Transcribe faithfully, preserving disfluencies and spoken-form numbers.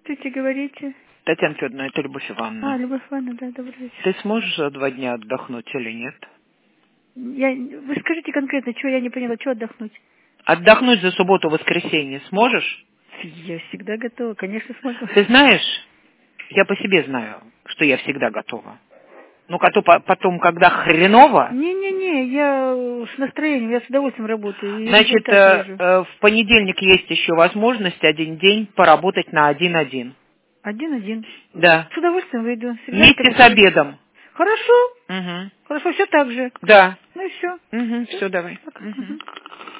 Здравствуйте, говорите. Татьяна Федоровна, это Любовь Ивановна. А, Любовь Ивановна, да, добрый вечер. Ты сможешь за два дня отдохнуть или нет? Я... Вы скажите конкретно, что я не поняла, что отдохнуть? Отдохнуть за субботу-воскресенье сможешь? Я всегда готова, конечно, смогу. Ты знаешь, я по себе знаю, что я всегда готова. Ну, потом, когда хреново... Не-не-не, я с настроением, я с удовольствием работаю. И Значит, результат вижу. в понедельник есть еще возможность один день поработать на один-один. Один-один. Да. С удовольствием выйду. Всегда Вместе с обедом. Хорошо. Угу. Хорошо, все так же. Да. Ну и все. Угу. Все, давай. Пока. Угу. Угу.